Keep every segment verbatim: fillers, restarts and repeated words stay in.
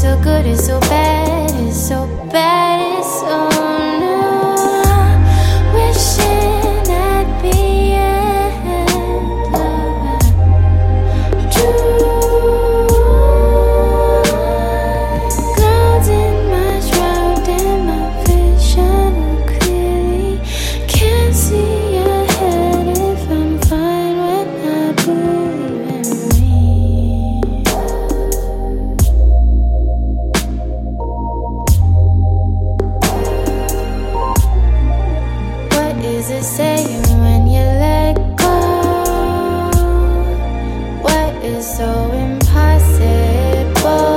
so good, it's so bad, it's so bad, it's so new. Wishing at the end of true. Clouds in my shroud and my vision clearly can't see ahead if I'm fine when I believe in me. What is it saying when you let go? What is so impossible?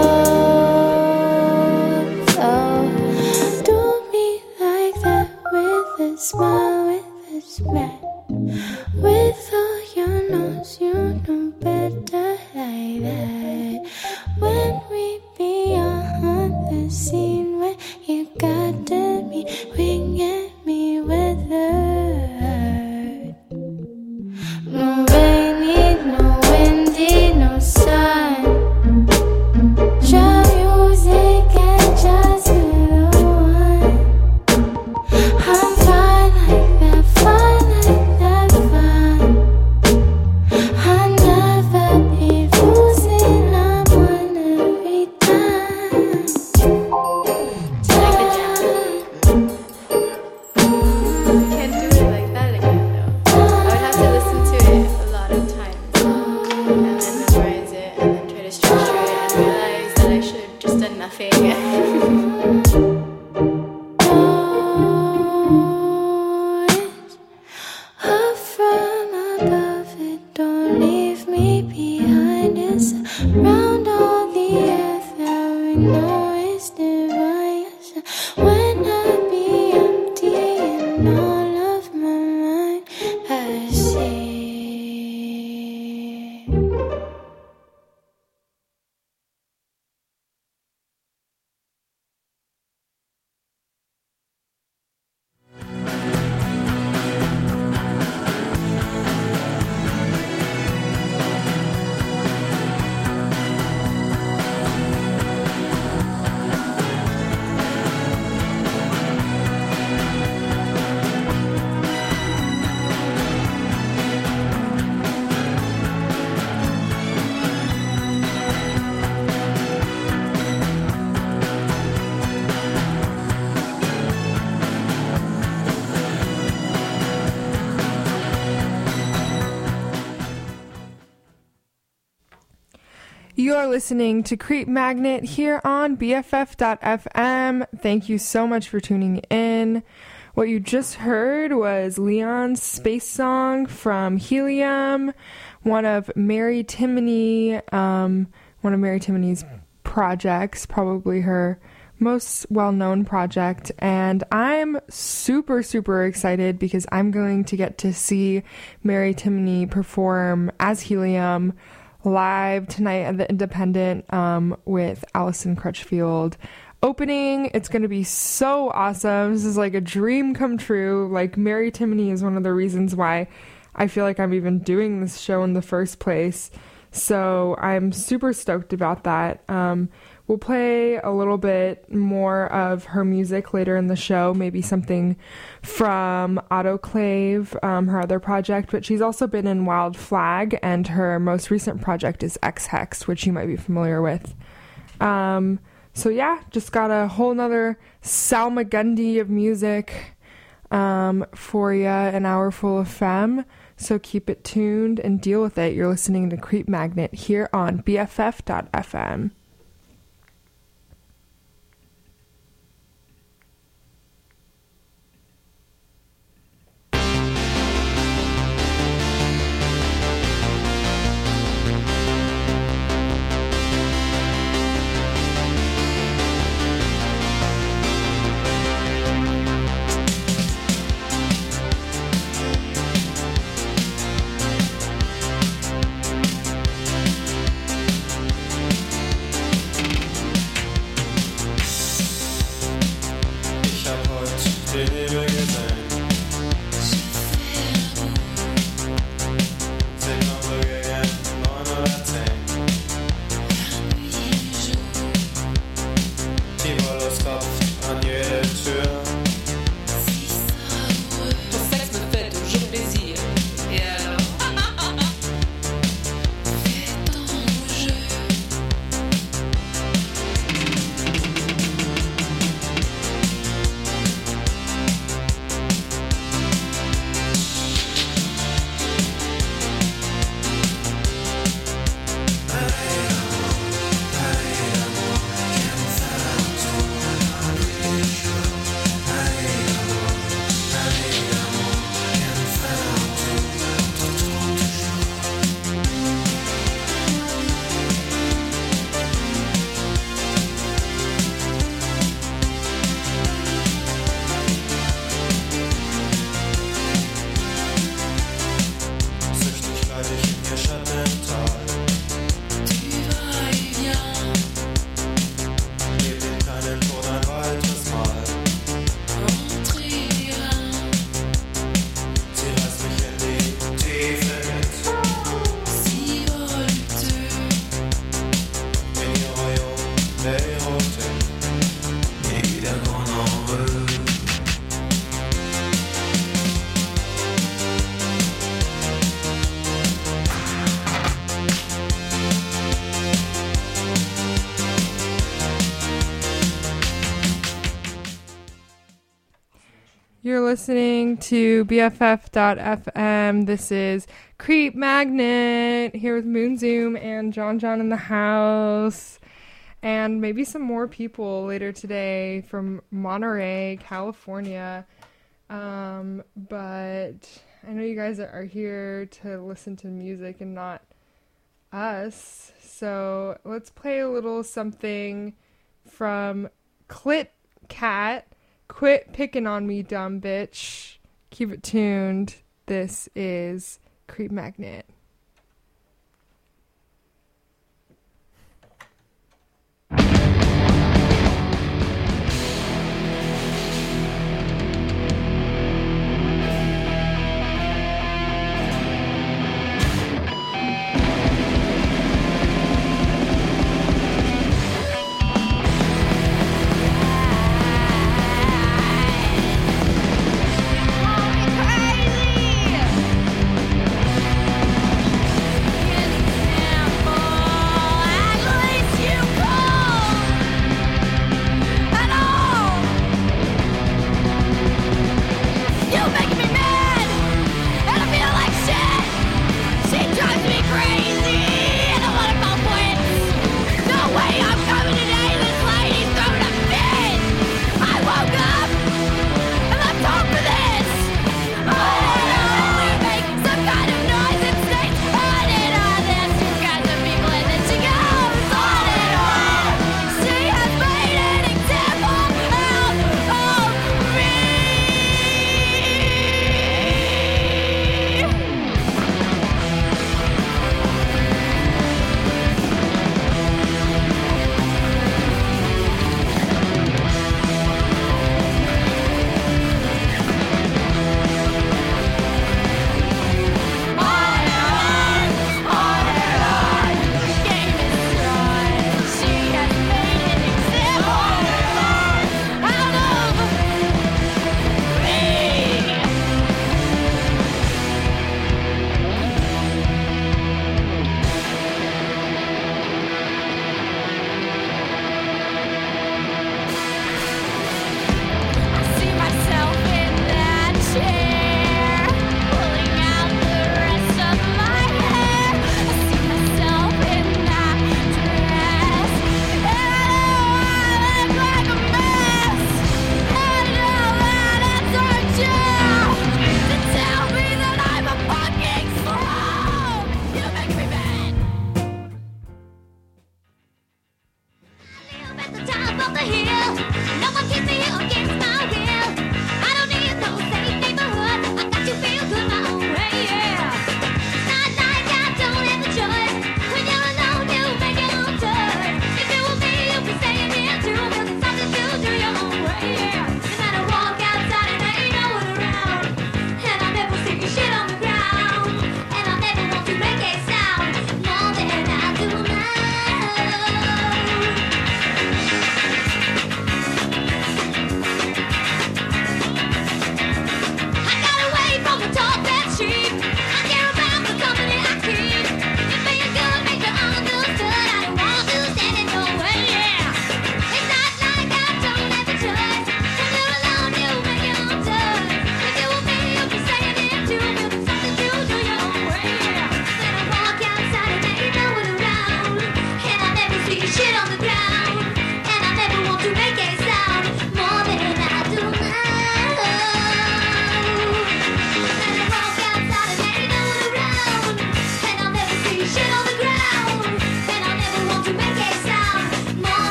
So do me like that with a smile, with a smile. With all your nose, you know better like that. When we be on the scene where you got to be winging me weathered. No rainy, no windy, no sun. Your music and just be the one. I'm fine like that, fine like that, fine. I'll never be losing, I'm on every time. Can't do it like that again though. I would have to listen to it a lot of times and then memorize it and then try to structure it and realize that I should have just done nothing. Noise up from above it, don't leave me behind. It's around all the earth that we know is divine. When I be empty and all of my mind I see. You're listening to Creep Magnet here on B F F dot F M. Thank you so much for tuning in. What you just heard was Leon's Space Song from Helium, one of Mary Timony, um, one of Mary Timony's projects, probably her most well-known project. And I'm super, super excited because I'm going to get to see Mary Timony perform as Helium live tonight at the Independent um, with Allison Crutchfield opening. It's going to be so awesome. This is like a dream come true. Like, Mary Timony is one of the reasons why I feel like I'm even doing this show in the first place. So I'm super stoked about that. Um, we'll play a little bit more of her music later in the show, maybe something from Autoclave, um, her other project, but she's also been in Wild Flag, and her most recent project is X-Hex, which you might be familiar with. Um, so yeah, just got a whole nother Salmagundi of music um, for ya, an hour full of femme. So keep it tuned and deal with it. You're listening to Creep Magnet here on B F F dot F M. You're listening to B F F dot F M. This is Creep Magnet here with Moon Zoom and John John in the house. And maybe some more people later today from Monterey, California. Um, but I know you guys are here to listen to music and not us. So let's play a little something from Clit Cat. Quit picking on me, dumb bitch. Keep it tuned. This is Creep Magnet. Crazy!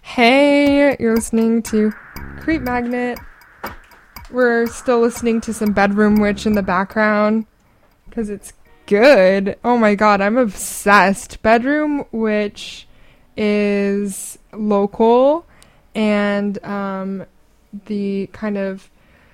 Hey, you're listening to Creep Magnet. We're still listening to some Bedroom Witch in the background because it's good. Oh my god, I'm obsessed. Bedroom Witch is local, and um, the kind of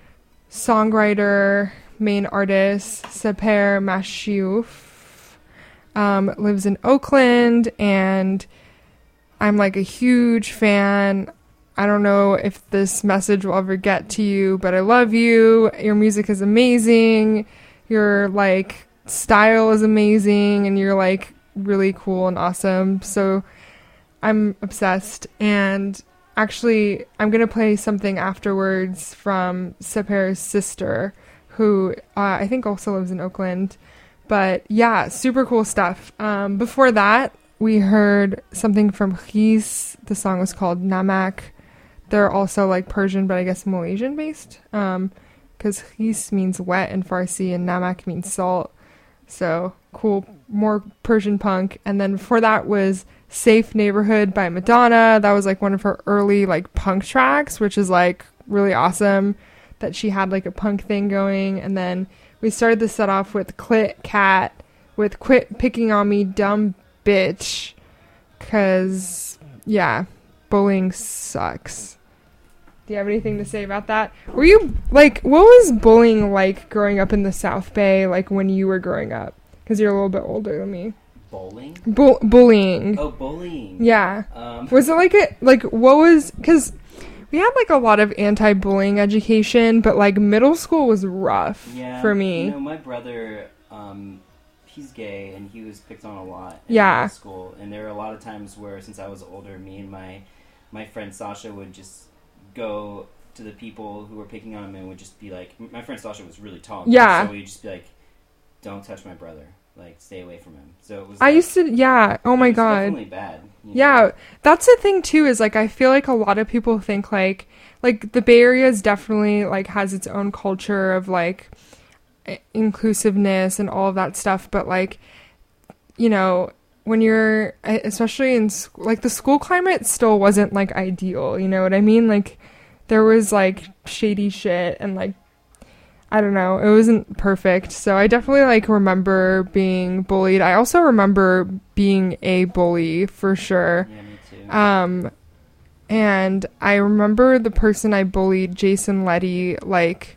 songwriter, main artist, Seper Mashiouf, um, lives in Oakland, and I'm like a huge fan. I don't know if this message will ever get to you, but I love you. Your music is amazing. Your like style is amazing, and you're like really cool and awesome. So I'm obsessed. And actually, I'm gonna play something afterwards from Seper's sister, who uh, I think also lives in Oakland. But yeah, super cool stuff. Um, before that, we heard something from Khis. The song was called Namak. They're also like Persian, but I guess Malaysian based. Um, because Khis means wet in Farsi and Namak means salt. So cool, more Persian punk. And then before that was Safe Neighborhood by Madonna. That was like one of her early like punk tracks, which is like really awesome that she had like a punk thing going. And then we started the set off with Clit Cat with Quit Picking on Me, Dumb Bitch, because yeah, bullying sucks. Do you have anything to say about that? Were you like, what was bullying like growing up in the South Bay, like when you were growing up? Because you're a little bit older than me. Bowling? Bu- bullying. Oh, bullying. Yeah. Um, Was it like a like what was? Because we had like a lot of anti-bullying education, but like middle school was rough yeah, for me. You know, my brother, um, he's gay, and he was picked on a lot in Yeah. middle school. And there were a lot of times where, since I was older, me and my my friend Sasha would just go to the people who were picking on him and would just be like, my friend Sasha was really tall. Yeah. So we'd just be like, don't touch my brother. Like, stay away from him. So it was. I like, used to, yeah. Oh my it was god. Definitely bad. you know? Yeah, that's the thing too, is like I feel like a lot of people think like like the Bay Area is definitely like has its own culture of like i- inclusiveness and all of that stuff, but like, you know, when you're e- especially in school, like the school climate still wasn't like ideal, you know what I mean? Like there was like shady shit and like I don't know, it wasn't perfect. So I definitely like remember being bullied. I also remember being a bully for sure. Yeah, me too. Um, and I remember the person I bullied, Jason Letty, like,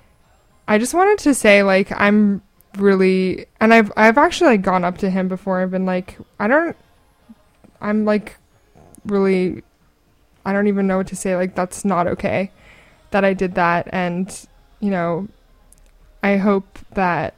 I just wanted to say, like, I'm really, and I've, I've actually, like, gone up to him before. I've been like, I don't, I'm, like, really, I don't even know what to say. Like, that's not okay that I did that. And, you know, I hope that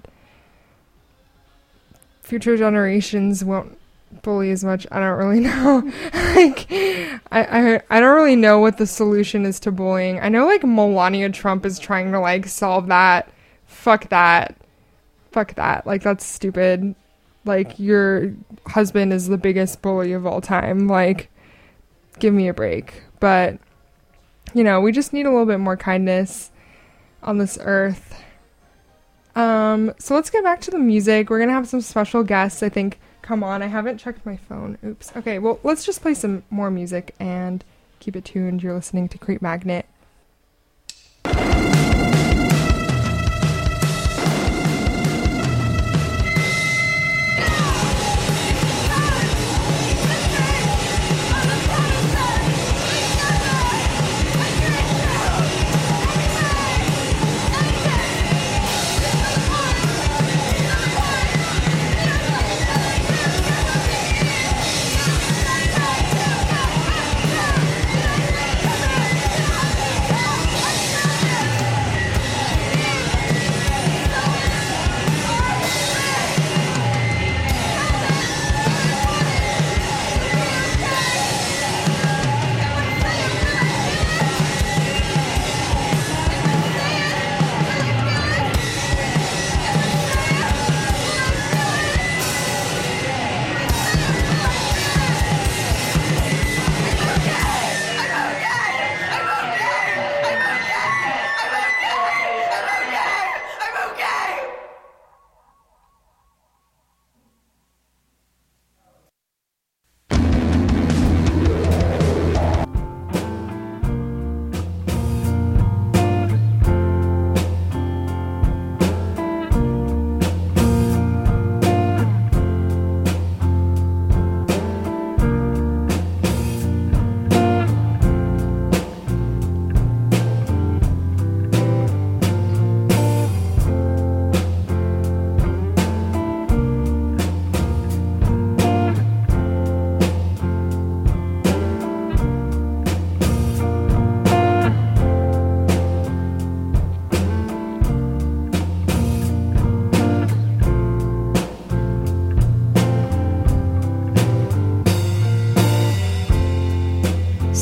future generations won't bully as much. I don't really know. like, I, I I don't really know what the solution is to bullying. I know like Melania Trump is trying to like solve that. Fuck that. Fuck that. Like that's stupid. Like your husband is the biggest bully of all time. Like, give me a break. But you know, we just need a little bit more kindness on this earth. Um, so let's get back to the music. We're gonna have some special guests, I think. Come on, I haven't checked my phone. Oops. Okay, well, let's just play some more music and keep it tuned. You're listening to Creep Magnet. Thank you.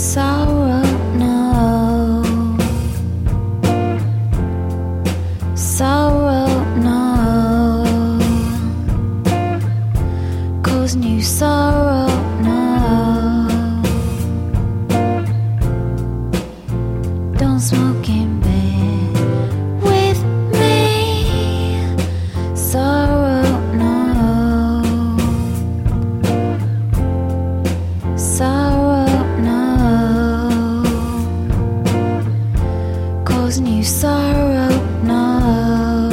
Sorrow, no. Sorrow, no. Cause new sorrow, no. Don't smoke in bed with me. Sorrow, no. Sorrow, no. Cause new sorrow, no.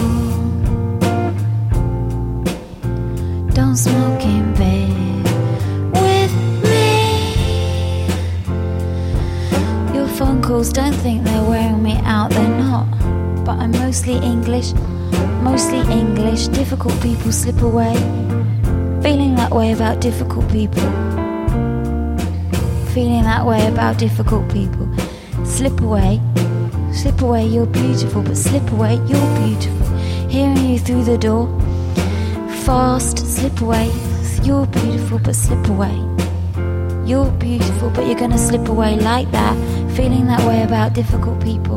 Don't smoke in bed with me. Your phone calls, don't think they're wearing me out, they're not. But I'm mostly English, mostly English. Difficult people slip away. Feeling that way about difficult people. Feeling that way about difficult people. Slip away, slip away, you're beautiful, but slip away, you're beautiful. Hearing you through the door, fast, slip away, you're beautiful, but slip away. You're beautiful, but you're gonna slip away like that. Feeling that way about difficult people.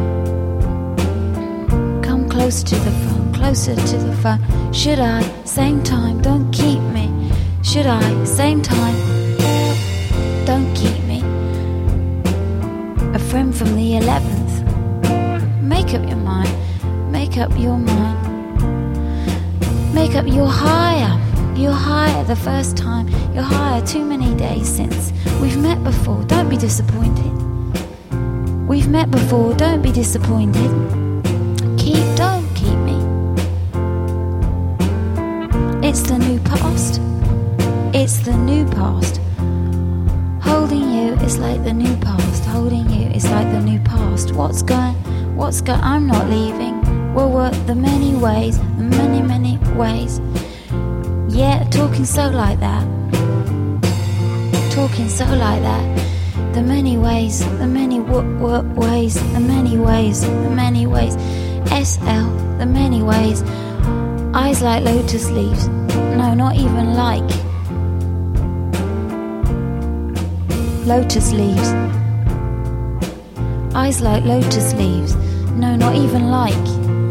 Come closer to the phone, closer to the phone. Should I? Same time, don't keep me. Should I? Same time, don't keep me. A friend from the eleventh. Make up your mind, make up your mind. Make up, you're higher, you're higher the first time. You're higher too many days since we've met before, don't be disappointed. We've met before, don't be disappointed. Keep, don't keep me. It's the new past, it's the new past. Holding you is like the new past. Holding you is like the new past. What's going, what's going, I'm not leaving. We'll work the many ways, the many, many ways. Yeah, talking so like that. Talking so like that. The many ways, the many w- w- ways, the many ways, the many ways. S L, the many ways. Eyes like lotus leaves. No, not even like. Lotus leaves. Eyes like lotus leaves. No, not even like.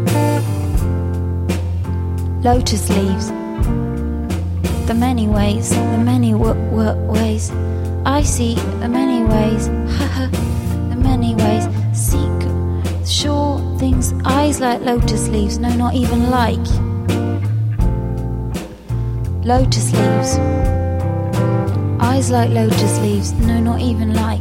Lotus leaves. The many ways, the many w- w- ways. I see the many ways, haha, the many ways. Seek, sure things. Eyes like lotus leaves. No, not even like. Lotus leaves. Eyes like lotus leaves. No, not even like.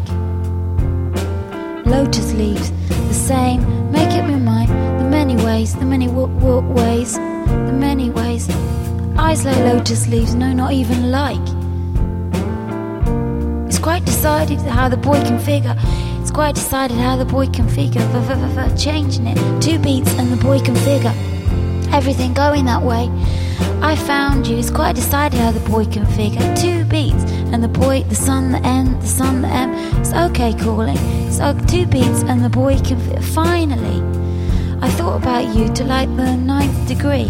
Lotus leaves. The same. Make up your mind. The many ways, the many w- w- ways. The many ways. Eyes like lotus leaves, no, not even like. It's quite decided how the boy can figure. It's quite decided how the boy can figure. Changing it. Two beats and the boy can figure. Everything going that way. I found you. It's quite decided how the boy can figure. Two beats and the boy, the sun, the N, the sun, the M. It's okay calling. It's okay, two beats and the boy can figure. Finally, I thought about you to like the ninth degree.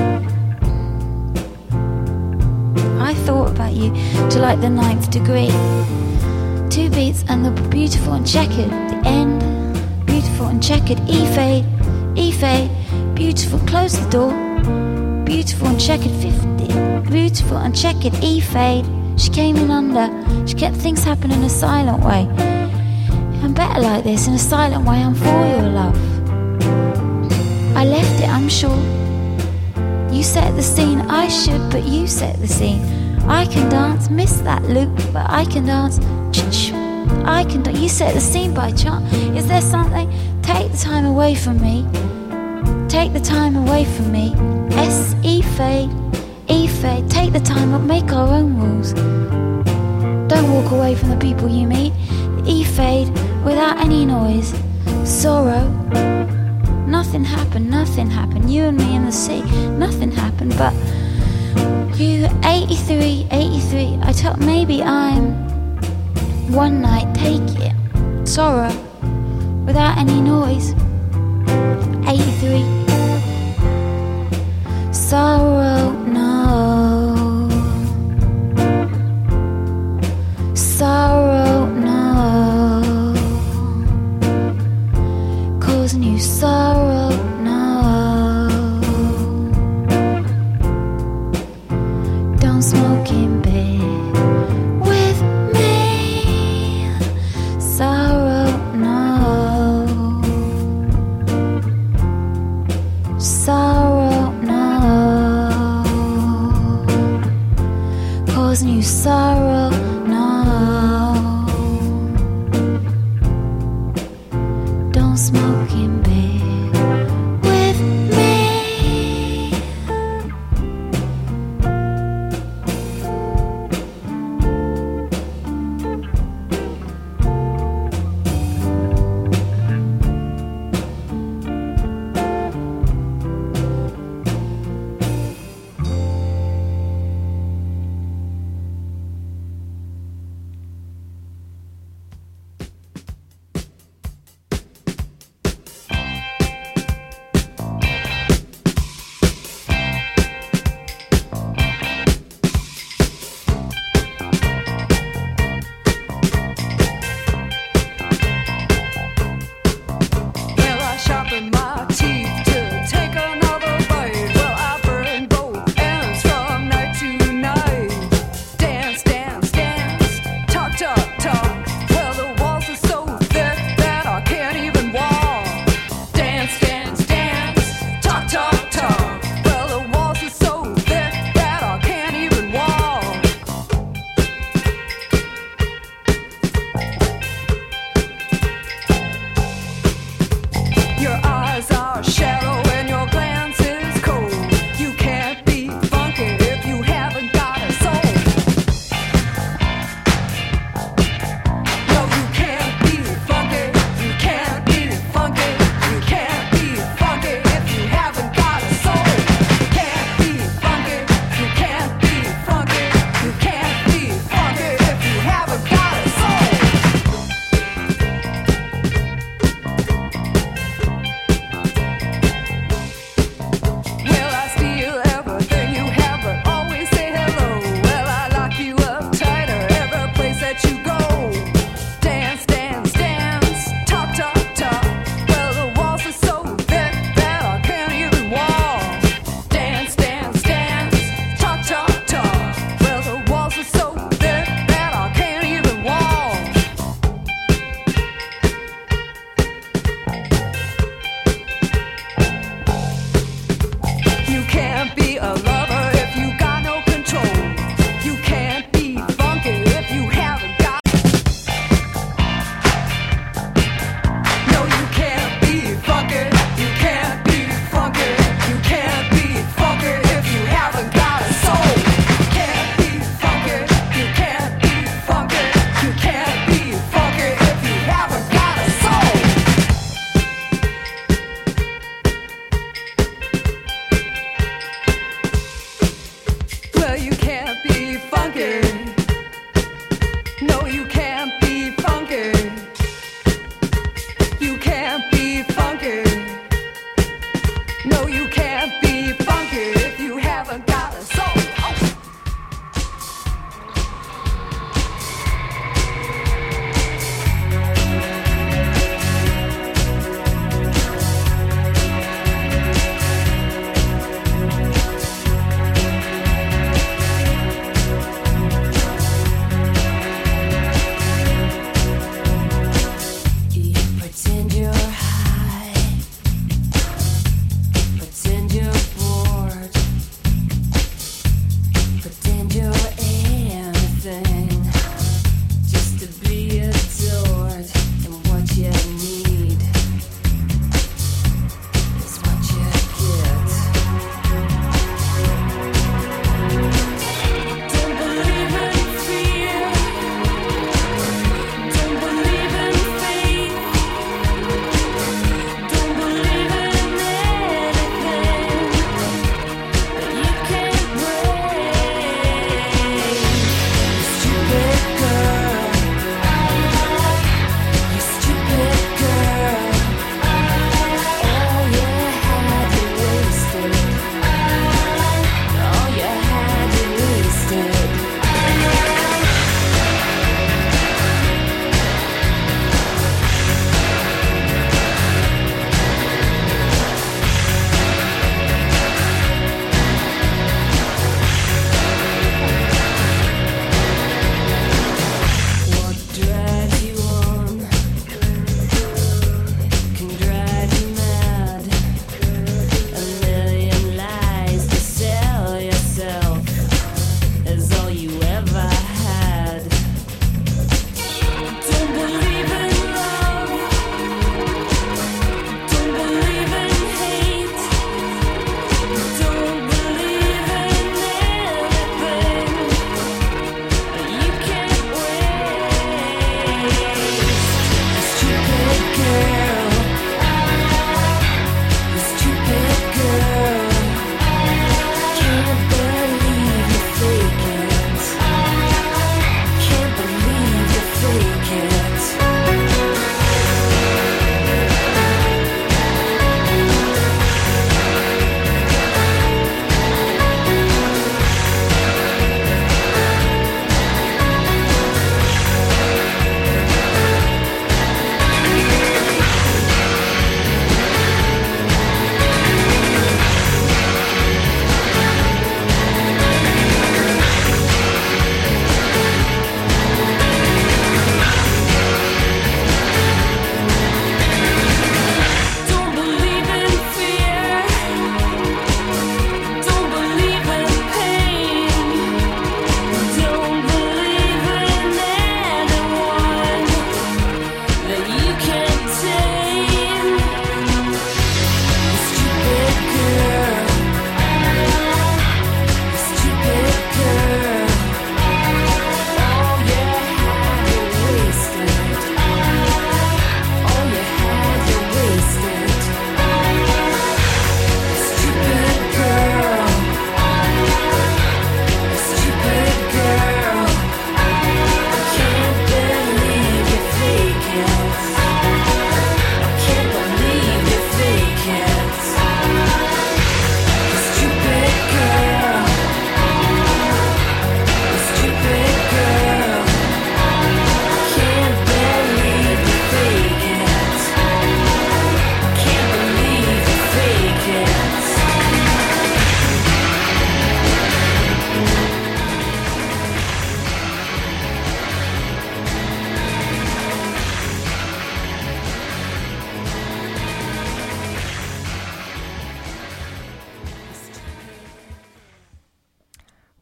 I thought about you to like the ninth degree. Two beats and the beautiful and checkered. The end, beautiful and checkered. E fade, E fade, beautiful. Close the door. Beautiful and checkered. Fifty, beautiful and checkered. E fade. She came in under. She kept things happen in a silent way. I'm better like this in a silent way. I'm for your love. I left it, I'm sure. You set the scene, I should, but you set the scene. I can dance, miss that loop, but I can dance. I can dance. You set the scene by chance. Is there something? Take the time away from me. Take the time away from me. S, E fade, E fade. Take the time up, make our own rules. Don't walk away from the people you meet. E fade, without any noise. Sorrow. Nothing happened, nothing happened. You and me in the sea, nothing happened. But you, eighty-three, eighty-three. I thought maybe I'm one night, take it. Sorrow, without any noise. eighty-three. Sorrow, no. Sorrow, no.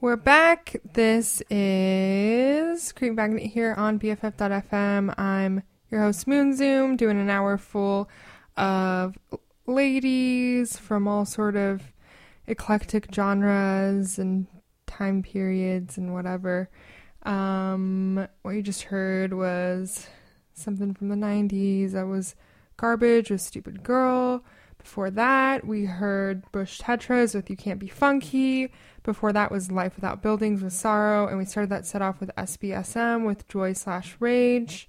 We're back. This is Creep Magnet here on B F F dot F M. I'm your host, Moon Zoom, doing an hour full of ladies from all sort of eclectic genres and time periods and whatever. Um, what you just heard was something from the nineties. That was Garbage with Stupid Girl. Before that, we heard Bush Tetras with You Can't Be Funky. Before that was Life Without Buildings with Sorrow. And we started that set off with S B S M with Joy slash Rage.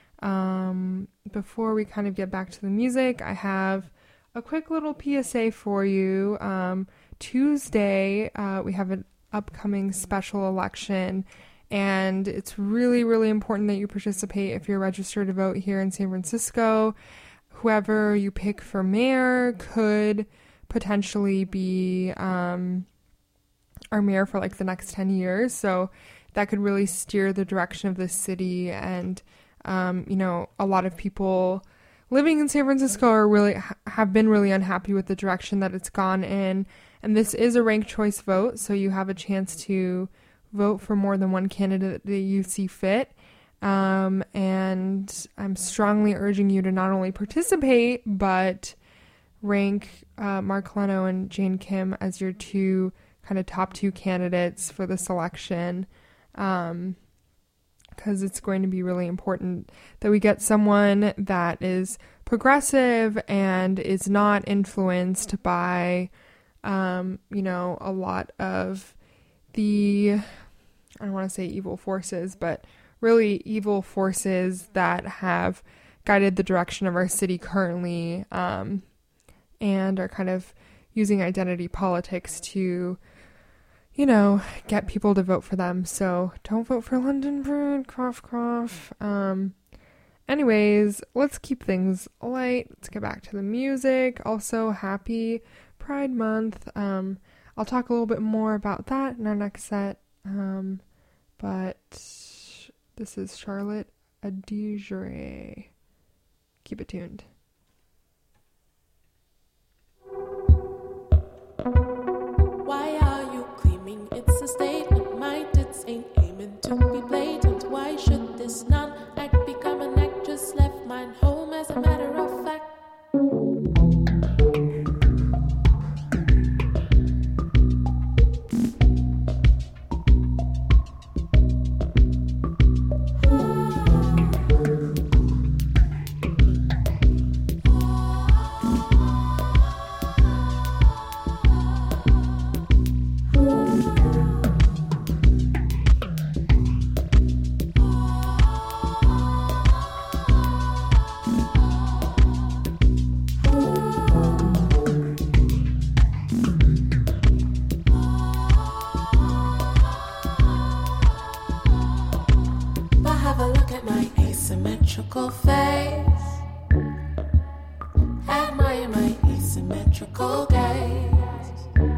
Um, before we kind of get back to the music, I have a quick little P S A for you. Um, Tuesday, uh, we have an upcoming special election. And it's really, really important that you participate if you're registered to vote here in San Francisco. Whoever you pick for mayor could potentially be um, our mayor for like the next ten years. So that could really steer the direction of the city. And, um, you know, a lot of people living in San Francisco are really have been really unhappy with the direction that it's gone in. And this is a ranked choice vote. So you have a chance to vote for more than one candidate that you see fit. Um, and I'm strongly urging you to not only participate, but rank uh, Mark Leno and Jane Kim as your two kind of top two candidates for this election, um, because it's going to be really important that we get someone that is progressive and is not influenced by, um, you know, a lot of the, I don't want to say evil forces, but really evil forces that have guided the direction of our city currently, um, and are kind of using identity politics to, you know, get people to vote for them. So don't vote for London Breed, cough, cough. Um, anyways, let's keep things light. Let's get back to the music. Also, happy Pride Month. Um, I'll talk a little bit more about that in our next set. Um, but this is Charlotte Adigéry. Keep it tuned. Why are you claiming it's a statement? My tits ain't aiming to be blatant. Why should this non-act become an act? Just left mine home as a matter of fact. Asymmetrical face, admire my asymmetrical gaze.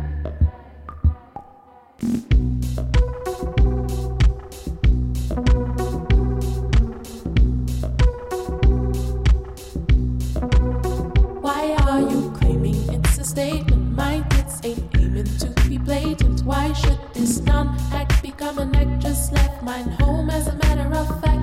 Why are you claiming it's a statement? My tits ain't aiming to be blatant. Why should this non-act become an act? Just left mine home as a matter of fact.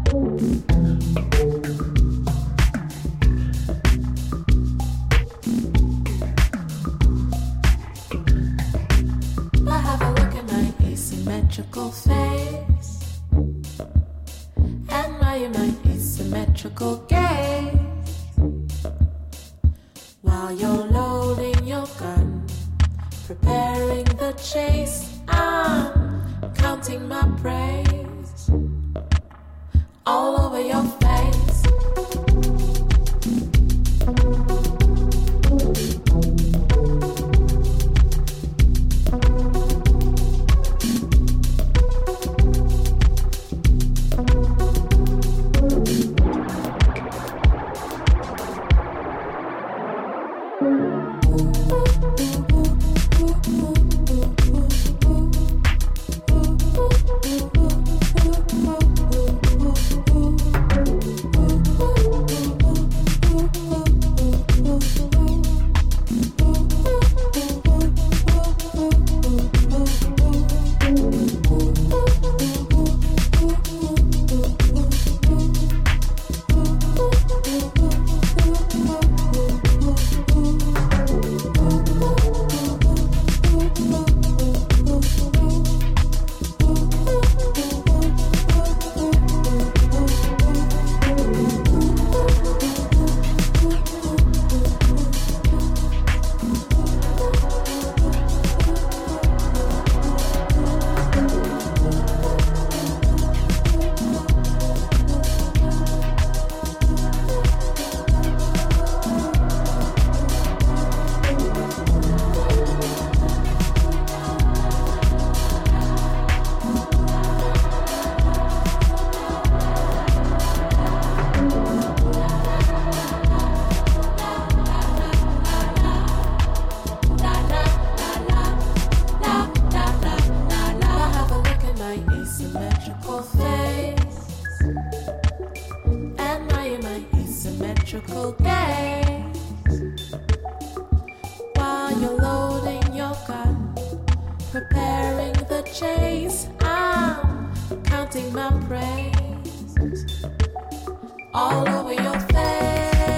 But have a look at my asymmetrical face, admire my asymmetrical gaze. While you're loading your gun, preparing the chase, I'm counting my praise all over your face. Ooh, ooh, ooh, ooh, ooh, ooh, ooh, ooh. electrical gaze. While you're loading your gun, preparing the chase, I'm counting my praise all over your face.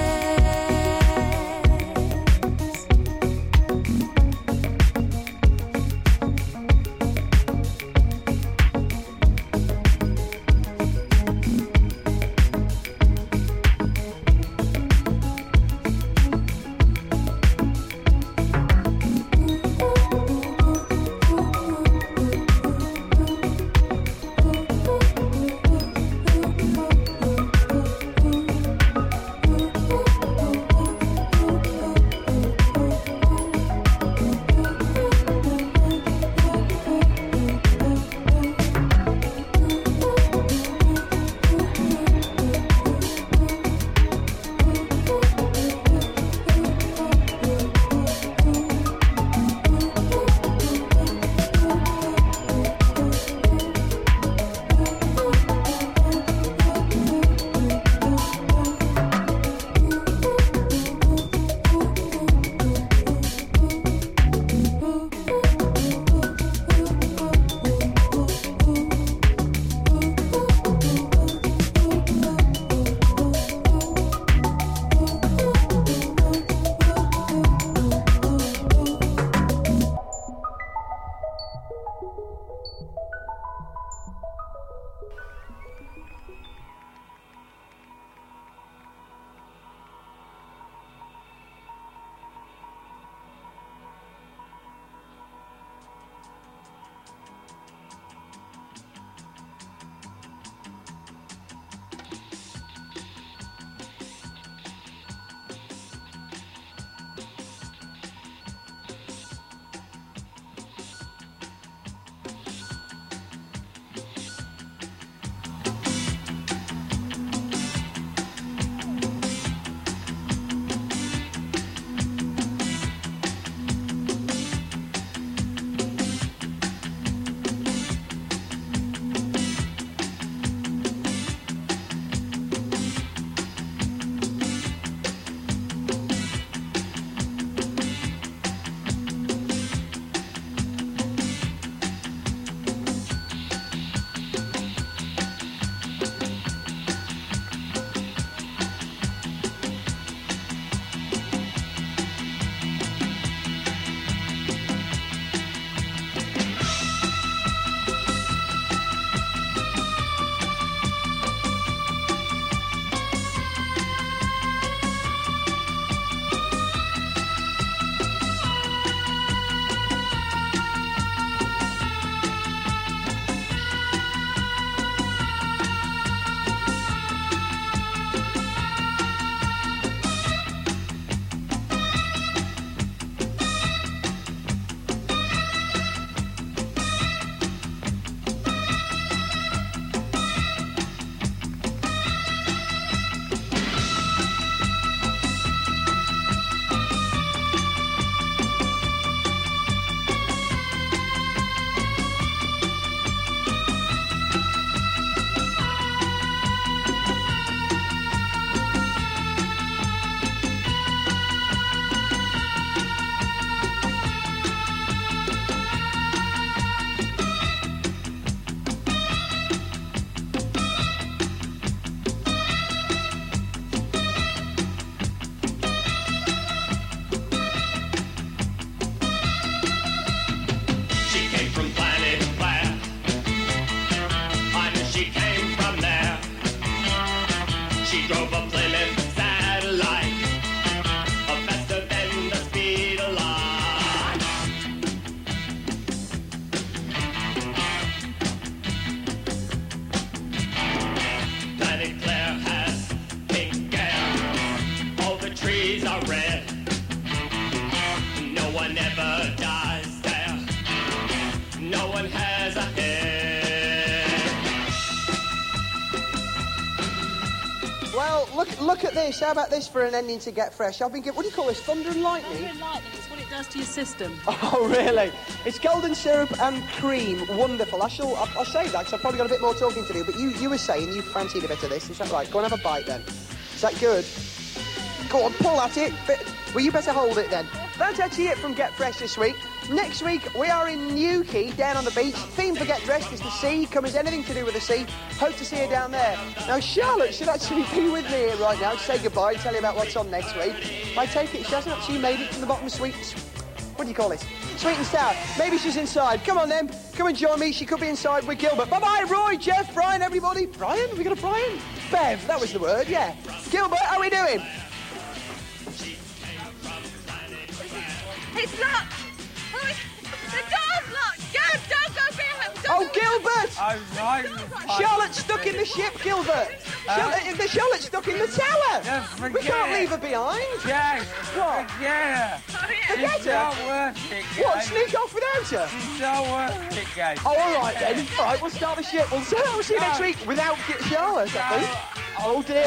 Well, look look at this. How about this for an ending to Get Fresh? I've been given, what do you call this, thunder and lightning? Thunder and lightning, it's what it does to your system. Oh, really? It's golden syrup and cream. Wonderful. I shall, I'll, I'll say that because I've probably got a bit more talking to do. But you, you were saying you fancied a bit of this. Is that right? Go and have a bite then. Is that good? Go on, pull at it. But, well, you better hold it then. That's actually it from Get Fresh this week. Next week, we are in Newquay, down on the beach. Theme for Get Dressed is the sea. Come as anything to do with the sea. Hope to see you down there. Now, Charlotte should actually be with me here right now to say goodbye and tell you about what's on next week. I take it she hasn't actually made it to the bottom of sweet... What do you call it? Sweet and sour. Maybe she's inside. Come on then. Come and join me. She could be inside with Gilbert. Bye-bye, Roy, Jeff, Brian, everybody. Brian? Have we got a Brian? Bev, that was the word, yeah. Gilbert, how are we doing? It's locked! Oh, it's, the door's locked! Go, don't go near him! Don't Oh, go Gilbert! I'm right. Charlotte's stuck in the ship, Gilbert. Uh, Charlotte, the Charlotte's stuck in the tower. Yeah, We forget can't it. leave her behind. Jack, What? forget her. Oh, yeah. Forget It's her? not worth it, What, guys. sneak off without her? It's not worth it, guys. Oh, all right then. All right, we'll start the ship. We'll, we'll see you next No. week without Charlotte, I think. No. Oh, dear.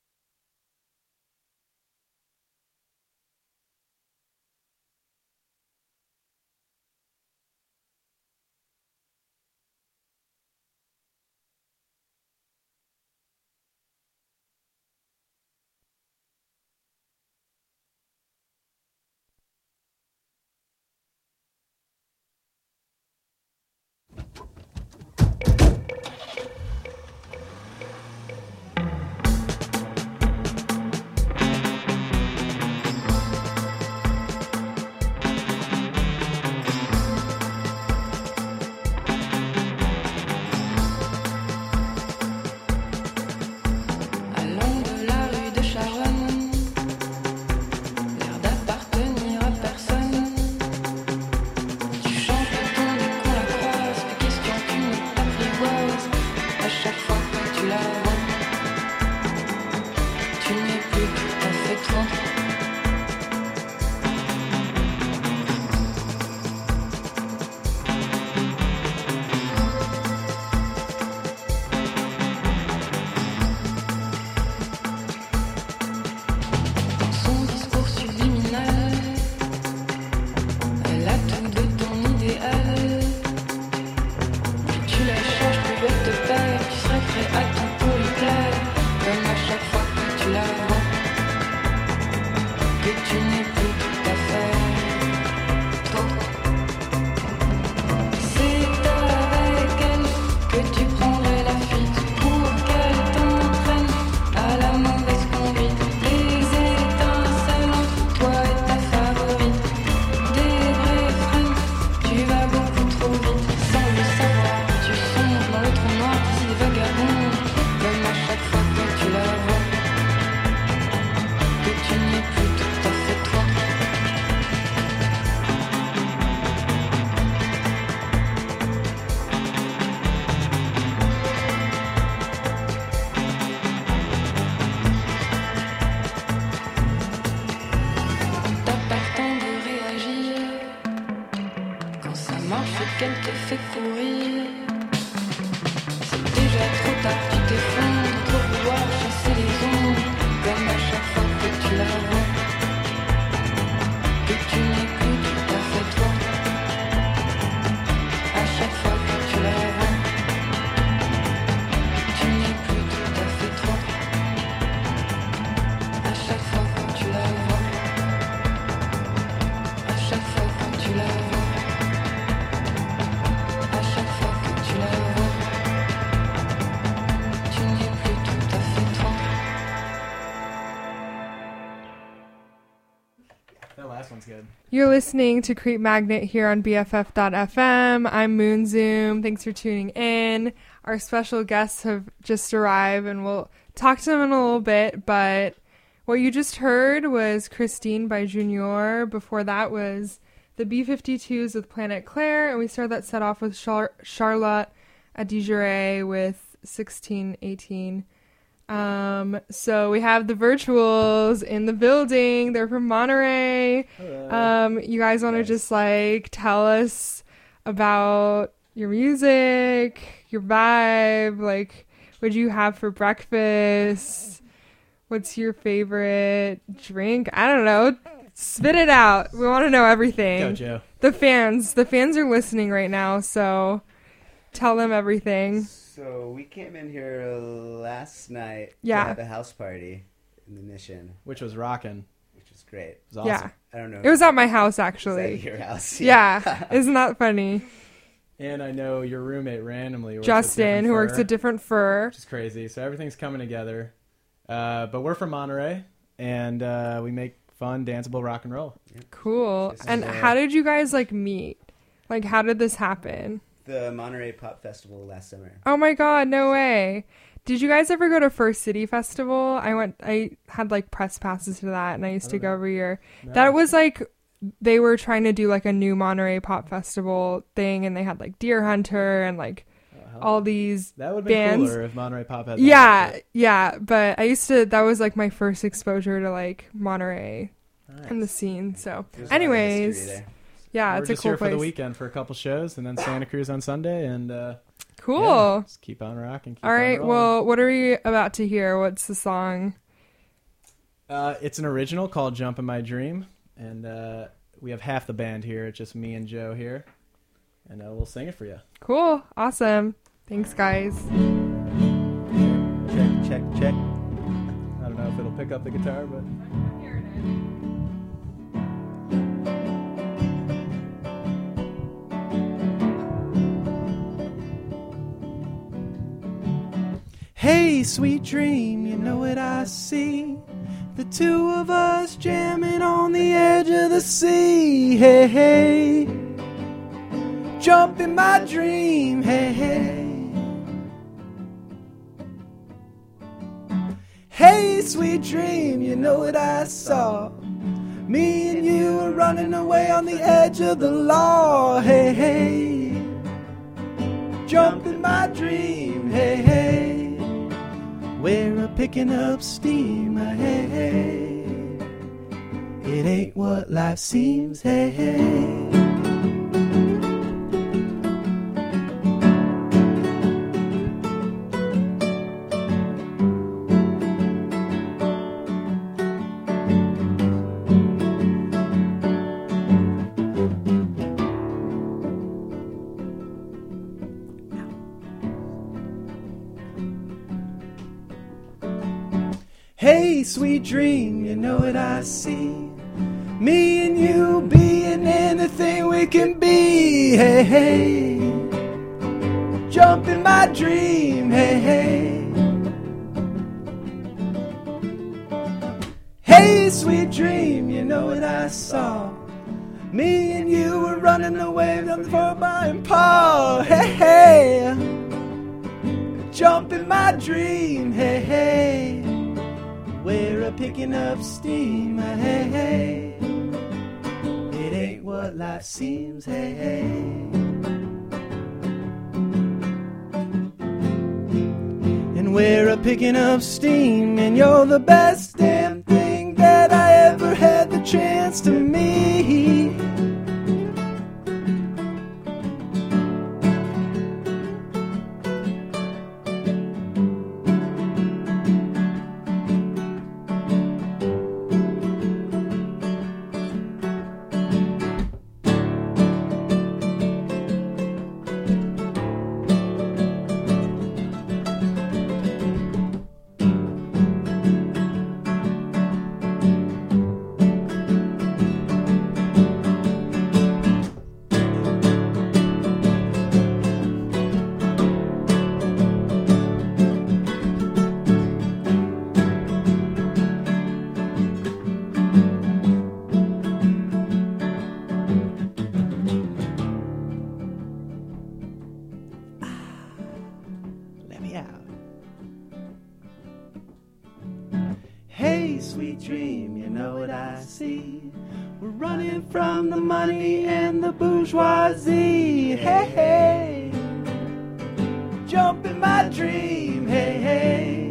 À long de la rue de Charonne, l'air d'appartenir à personne. Tu chantes ton déco la croise, plus question qu'une apprivoise. À chaque fois que tu la vois, tu n'es plus tout à fait toi. Dans son discours subliminal, elle a tout de ton idéal. Mais tu la cherches plus belle de père, tu serais prêt à tout pour lui plaire. Comme à chaque fois que tu la vois, que tu n'es plus tout à fait toi. C'est avec elle que tu prendrais la fuite pour qu'elle t'entraîne à la mauvaise conduite. Les étincelles entre toi et ta favorite, des vrais freins, tu vas beaucoup trop vite. Sans le savoir, tu sombres dans le trou noir des vagabonds. Comme à chaque fois que tu la vois, que tu n'es plus tout à fait toi. T'as pas le temps de réagir quand ça marche et qu'elle te fait courir. C'est déjà trop tard, tu t'effondres pour vouloir chasser les ombres. Comme à chaque fois que tu la vois, que tu n'es plus tout à fait toi. À chaque fois que tu la vois, tu n'es plus tout à fait toi. À chaque fois que tu la vois, à chaque fois que tu la vois, à chaque fois que tu la vois, tu n'es plus tout à fait toi. That last one's good. You're listening to Creep Magnet here on B F F dot F M. I'm Moon Zoom. Thanks for tuning in. Our special guests have just arrived and we'll talk to them in a little bit, but what you just heard was Christine by Junior. Before that was the B fifty-twos with Planet Claire, and we started that set off with Char- Charlotte Adigere with sixteen eighteen. Um, so we have the virtuals in the building. They're from Monterey. Um, you guys want to just like tell us about your music, your vibe, like what do you have for breakfast? What's your favorite drink? I don't know. Spit it out. We want to know everything. Go, Joe. The fans, the fans are listening right now, so tell them everything. So we came in here last night Yeah. to have a house party. in the Mission, which was rocking. Which was great. It was awesome. Yeah. I don't know. It was at my house, actually. Was that at your house? Yeah. yeah. Isn't that funny? And I know your roommate randomly works Justin, at who Fur, works at Different Fur. Which is crazy. So everything's coming together. Uh, but we're from Monterey, and uh, we make fun, danceable rock and roll. Cool. Just, and uh, how did you guys, like, meet? Like, how did this happen? The Monterey Pop Festival last summer. Oh, my God. No way. Did you guys ever go to First City Festival? I went, I had, like, press passes to that, and I used I to go know. every year. No. That was, like, they were trying to do, like, a new Monterey Pop Festival thing, and they had, like, Deer Hunter and, like, all these that would be bands. Cooler if Monterey Pop had that. Yeah, yeah, but I used to. That was like my first exposure to like Monterey nice. and the scene. So, There's anyways, yeah, We're it's a just cool here place. for the weekend for a couple shows, and then Santa Cruz on Sunday, and uh, cool. Yeah, just keep on rocking. Keep all right, on well, what are we about to hear? What's the song? Uh, it's an original called "Jump in My Dream," and uh, we have half the band here. It's just me and Joe here, and uh, we'll sing it for you. Cool, awesome. Thanks, guys. Check, check, check. I don't know if it'll pick up the guitar, but... I'm hearing it. Hey, sweet dream, you know what I see? The two of us jamming on the edge of the sea. Hey, hey. Jump in my dream. Hey, hey. Hey, sweet dream, you know what I saw? Me and you were running away on the edge of the law. Hey, hey, jump in my dream. Hey, hey, we're a picking up steam. Hey, hey, it ain't what life seems. Hey, hey. Hey, sweet dream, you know what I see? Me and you being anything we can be. Hey, hey, jump in my dream. Hey, hey. Hey, sweet dream, you know what I saw? Me and you were running away from the four by and paw. Hey, hey, jump in my dream. Hey, hey. We're a picking up steam, hey, hey. It ain't what life seems, hey, hey. And we're a picking up steam, and you're the best damn thing that I ever had the chance to meet. Hey, sweet dream, you know what I see? We're running from the money and the bourgeoisie. Hey, hey, jump in my dream. Hey, hey.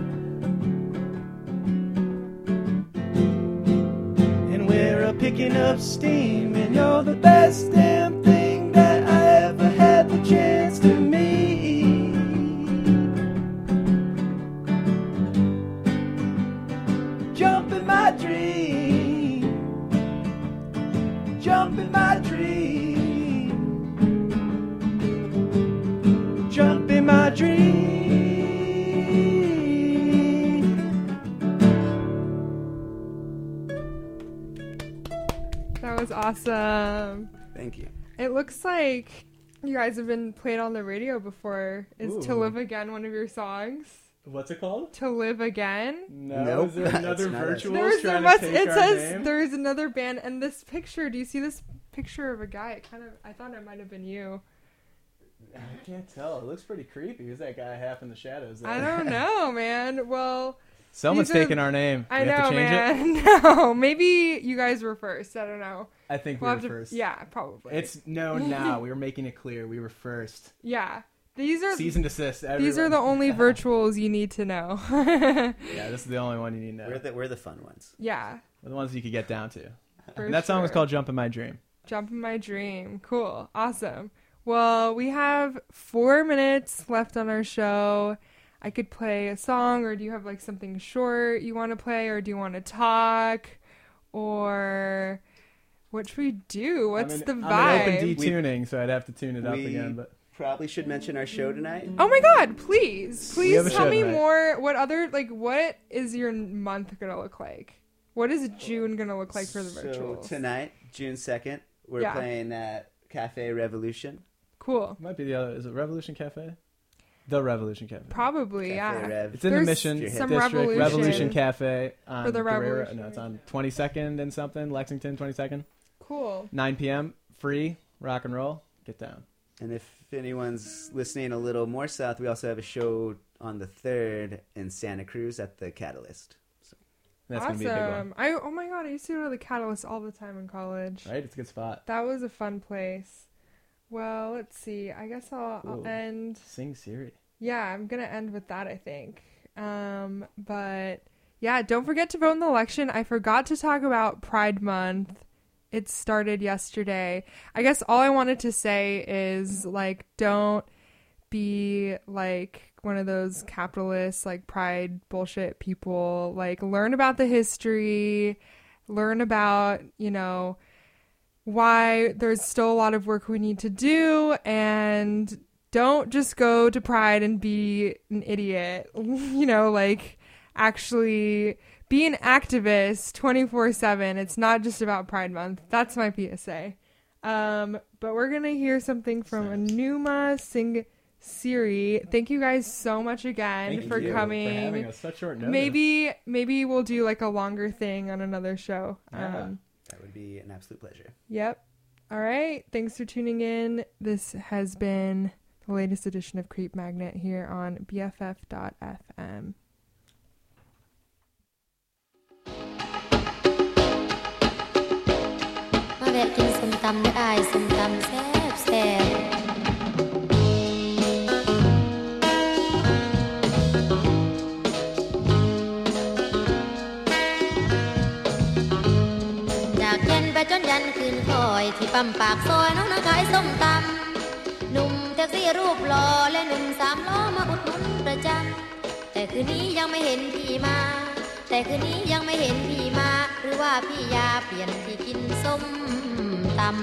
And we're a picking up steam, and you're the best damn thing that I ever had the chance to meet. Jump in my dream. Jump in my dream. Jump in my dream. That was awesome. Thank you. It looks like you guys have been played on the radio before. Is Ooh. To Live Again one of your songs? What's it called? To Live Again? No. Nope. Is there another That's not virtual There's trying must, to take it our says name? there's another band, and this picture, do you see this picture of a guy? It kind of, I thought it might have been you. I can't tell. It looks pretty creepy. Who's that guy half in the shadows there? I don't know, man. Well, Someone's these are- taking our name. I We have know, to change man. it? No, maybe you guys were first. I don't know. I think We'll we have were to- first. Yeah, probably. It's known now. We were making it clear. We were first. Yeah. These are Cease and desist. Everyone. These are the only virtuals you need to know. Yeah, this is the only one you need to know. We're the, we're the fun ones. Yeah. We're the ones you could get down to. For And that song was sure. called Jump in My Dream. Jump in My Dream. Cool. Awesome. Well, we have four minutes left on our show. I could play a song, or do you have like something short you want to play, or do you want to talk, or what should we do? What's I'm in, the I'm vibe? in open detuning, so I'd have to tune it up we again. But probably should mention our show tonight. Oh my God! Please, We have please a tell show me tonight. more. What other like? What is your month gonna look like? What is June gonna look like for the So virtuals? tonight, June second, we're Yeah. playing at Cafe Revolution. Cool. Might be the other. Is it Revolution Cafe? The Revolution Cafe. Probably, Cafe yeah. Rev. It's in There's the Mission some District. Revolution Revolution Cafe on for the Guerrero- Revolution. No, it's on twenty-second and something. Lexington, twenty-second. Cool. nine p.m. Free rock and roll. Get down. And if anyone's listening a little more south, we also have a show on the third in Santa Cruz at the Catalyst. So That's awesome. gonna be a big one. I oh my God! I used to go to the Catalyst all the time in college. Right? It's a good spot. That was a fun place. Well, let's see. I guess I'll, I'll Ooh. end. Sing Siri. Yeah, I'm gonna end with that, I think. Um, but yeah, don't forget to vote in the election. I forgot to talk about Pride Month. It started yesterday. I guess all I wanted to say is like, don't be like one of those capitalist like pride bullshit people. Like, learn about the history, learn about, you know, why there's still a lot of work we need to do, and don't just go to Pride and be an idiot. You know, like, actually be an activist twenty-four seven. It's not just about Pride Month. That's my P S A. Um, but we're going to hear something from Enuma Sing Siri. Thank you guys so much again Thank for you coming. for having us. Such short notice. Maybe maybe we'll do like a longer thing on another show. Yeah. Um, that would be an absolute pleasure. Yep. All right. Thanks for tuning in. This has been the latest edition of Creep Magnet here on B F F dot F M. มาแวะกินส้มตำได้อายส้มตำแซ่บแซ่บจากเย็นไปจนยันคืนคอยที่ปั๊มปากซอยน้องนาขายส้มตำหนุ่มแท็กซี่รูปหล่อและหนุ่มสามล้อมาอุดหนุนประจำแต่คืนนี้ยังไม่เห็นพี่มา แต่คืนนี้ยังไม่เห็นพี่มาหรือว่าพี่ยาเปลี่ยนที่กินส้มตำ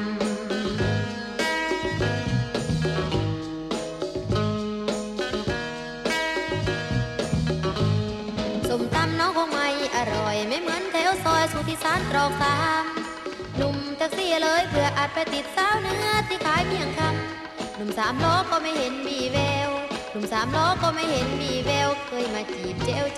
ส้มตำน้องคงไม่อร่อยไม่เหมือนแถวซอยสุทธิสารตรอกสามหนุ่มแท็กซี่เลยเพื่ออาจไปติดสาวเนื้อที่ขายเพียงคำหนุ่มสามล้อก็ไม่เห็นมีแววหนุ่มสามล้อก็ไม่เห็นมีแววเคยมาจีบเจล